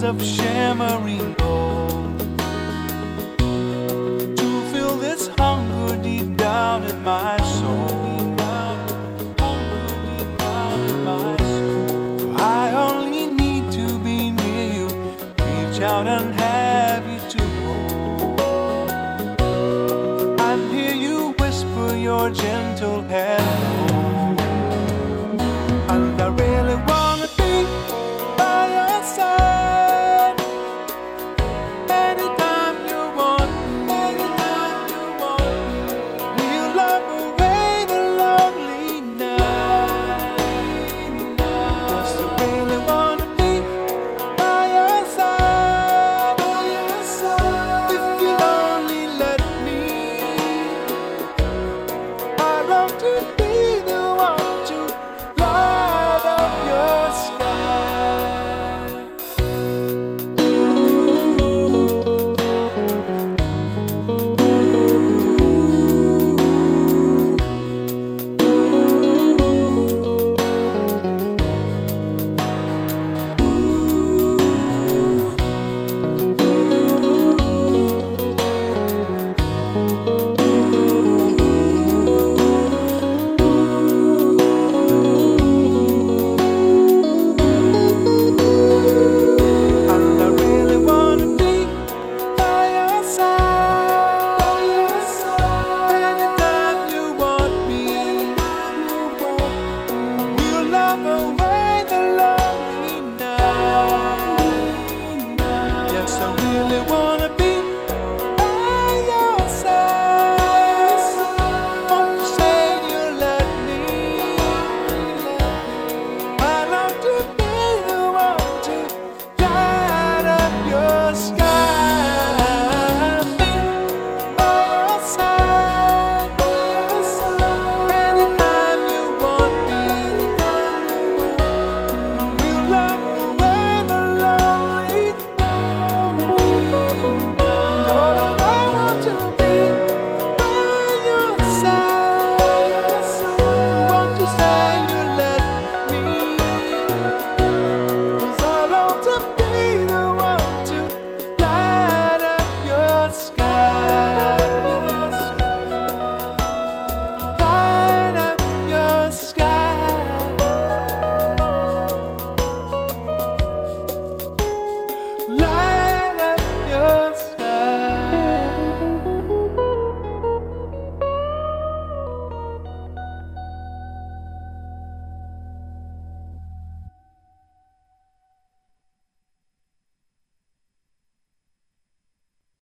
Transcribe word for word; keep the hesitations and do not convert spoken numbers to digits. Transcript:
of shimmering gold, to fill this hunger deep down in my soul. I only need to be near you, reach out and have you to hold. I hear you whisper your gentle hello, and I really wanna be by your side anytime you want me, anytime you want me. We'll love away the lonely night, 'cause I really wanna be by your side, by your side. If you'll only let me, I long to